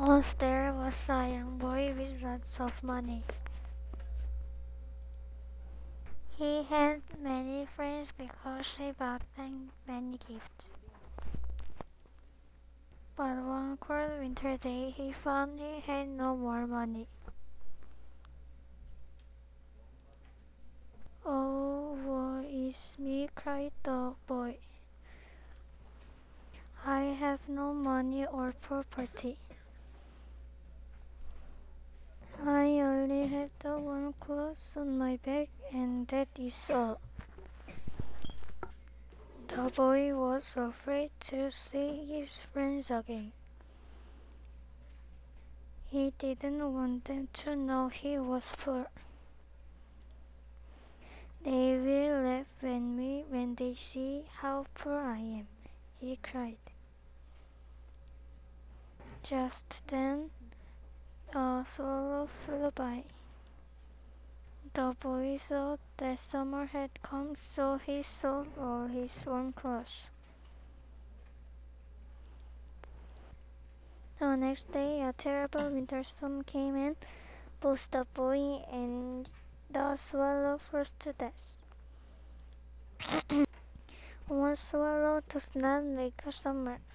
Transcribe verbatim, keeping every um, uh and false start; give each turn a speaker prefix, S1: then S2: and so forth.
S1: Once there was a young boy with lots of money. He had many friends because he bought them many gifts. But one cold winter day he found he had no more money. "Oh, woe is me," cried the boy. "I have no money or property. I only have the warm clothes on my back, and that is all." The boy was afraid to see his friends again. He didn't want them to know he was poor. "They will laugh at me when they see how poor I am," he cried. Just then a swallow flew by. The boy thought that summer had come, so he sold all his warm clothes. The next day a terrible winter storm came and both the boy and the swallow froze to death. One swallow does not make a summer.